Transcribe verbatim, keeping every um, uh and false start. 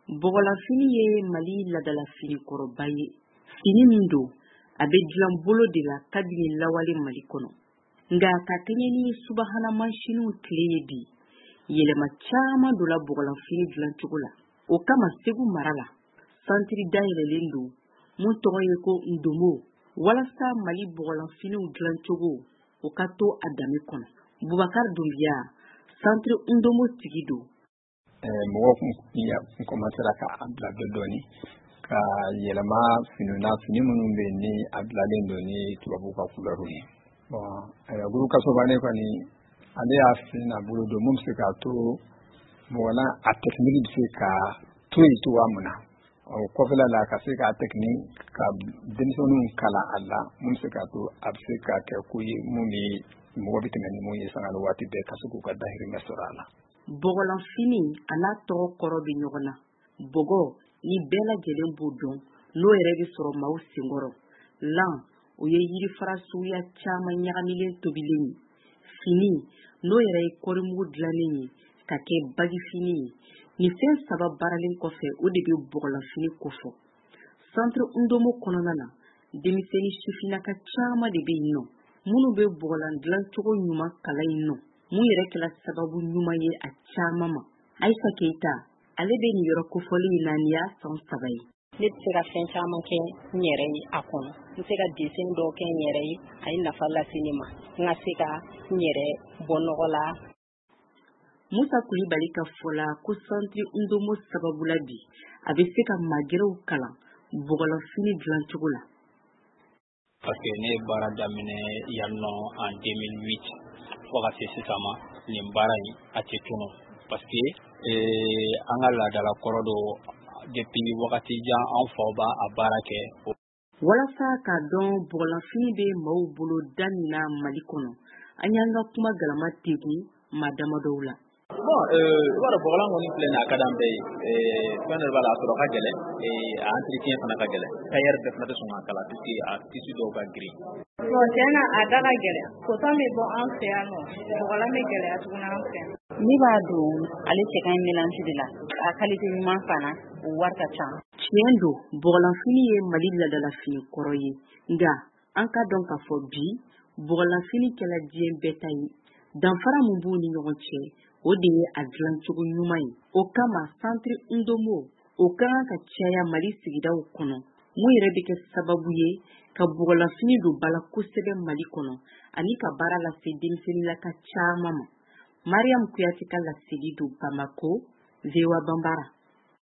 Bɔgɔlafini ye Mali ladalafini kɔrɔba ye. Fini min don, a bɛ dilan bolo de la kabini lawale Mali kɔnɔ. Nka ka kɛɲɛ ni subahana mansinuw tile ye bi, yɛlɛma caman donna bɔgɔlafini dilan cogo la. O kama Segu mara la, santiri dayɛlɛlen don mun tɔgɔ ye ko Ndomo, walasa Mali bɔgɔlafiniw dilan cogo o ka to a dame kɔnɔ. Bubakar Dumbiya, santiri Ndomo tigi don. Mɔgɔ kun commencera ka a bila dɔɔni ka yɛlɛma fini na fini minnu bɛ ni a bilalen don ni tubabu ka couleur ye. Bon, groupe Kasobane kɔni ale y'a fini na bolo don mun bɛ se k'a to mɔgɔ la a technique bɛ se ka to yen cogoya min na. O kɔfɛla la ka se k'a technique ka denmisɛnninw kalan a la mun bɛ se k'a to a bɛ se ka kɛ ko ye mun bɛ mɔgɔ bɛ tɛmɛ ni mun ye sanga ni waati bɛɛ ka se k'u ka dahirimɛ sɔrɔ a la. Bɔgɔlafini a n'a tɔgɔ kɔrɔ bɛ ɲɔgɔn na. Bɔgɔ ni bɛɛ lajɛlen b'o dɔn n'o yɛrɛ bɛ sɔrɔ maaw senkɔrɔ. Lan o ye yirifara suguya caman ɲagamilen tobilen ye. Fini n'o yɛrɛ ye kɔrimugu dilannen ye ka kɛ bagifini ye. Nin fɛn saba baaralen kɔfɛ o de bɛ bɔgɔlafini kofɔ. Centre Ndomo kɔnɔna na, denmisɛnnin sifinnaka caman de bɛ yen nɔ minnu bɛ bɔgɔlan dilan cogo ɲuman kalan yen nɔ. Mun yɛrɛ kɛla sababu ɲuman ye a caman ma. Aïssa Keita, ale bɛ nin yɔrɔ kofɔli in na nin y'a san saba ye. Ne bɛ se ka fɛn caman kɛ n yɛrɛ ye a kɔnɔ. N bɛ se ka dessin dɔw kɛ n yɛrɛ ye, a ye nafa lase ne ma. N ka se ka n yɛrɛ bɔ nɔgɔ la. Musa Kulibali ka fɔ la ko Centre Ndomo sababu la bi, a bɛ se ka magɛrɛw kalan bɔgɔlafini dilan cogo la. Parce que ne ye baara daminɛ yan nɔ en deux mille huit fo ka se sisan ma nin baara in a tɛ tunu parce que an ka laadala kɔrɔ do depuis wagati jan an faw b'a a baara kɛ. Walasa k'a dɔn bɔgɔlafini bɛ maaw bolo da min na Mali kɔnɔ, an y'an ka kuma galama tegun maa damadɔw la. Bon, euh, voilà, bɔgɔlan kɔni filɛ nin a ka d'an bɛɛ ye. Fɛn dɔ b'a la a sɔrɔ ka gɛlɛn, a entretien fana ka gɛlɛn. Tailleur bɛɛ fana tɛ sɔn k'a kala puisque a tissu dɔw ka girin. Bon, tiɲɛna a da ka gɛlɛn. Coton bɛ bɔ an fɛ yan nɔ, bɔgɔlan bɛ gɛlɛya tuguni an fɛ yan. Ne b'a don ale cɛ ka ɲi mélange de la. A qualité ɲuman fana o wari ka ca. Tiɲɛ don, bɔgɔlafini ye Mali ladalafini kɔrɔ ye. Nka an ka dɔn k'a fɔ bi bɔgɔlafini kɛla diɲɛ bɛɛ ta ye. Danfara mun b'u ni ɲɔgɔn cɛ, o de ye a dilan cogo ɲuman ye. O kama Centre Ndomo o ka kan ka caya Mali sigidaw kɔnɔ. Mun yɛrɛ bɛ kɛ sababu ye ka bɔgɔlafini don bala kosɛbɛ Mali kɔnɔ ani ka baara lase denmisɛnninlaka caman ma. Mariam Kuyate ka laseli don Bamako, V O A Bambara.